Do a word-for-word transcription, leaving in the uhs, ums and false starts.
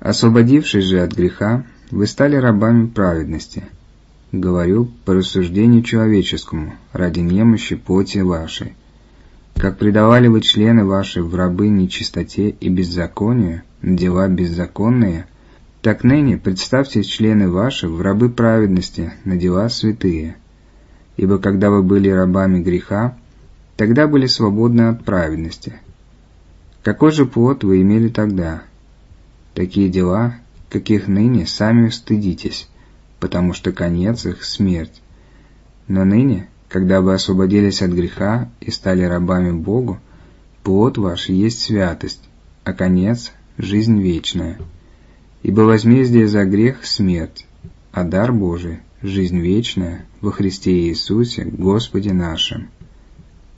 Освободившись же от греха, вы стали рабами праведности. Говорю по рассуждению человеческому, ради немощи плоти вашей. Как предавали вы члены ваши в рабы нечистоте и беззаконию, на дела беззаконные, так ныне представьте члены ваши в рабы праведности, на дела святые. Ибо когда вы были рабами греха, тогда были свободны от праведности. Какой же плод вы имели тогда? Такие дела, каких ныне сами стыдитесь, потому что конец их — смерть. Но ныне, когда вы освободились от греха и стали рабами Богу, плод ваш есть святость, а конец — жизнь вечная. Ибо возмездие за грех — смерть, а дар Божий — жизнь вечная во Христе Иисусе, Господе нашим.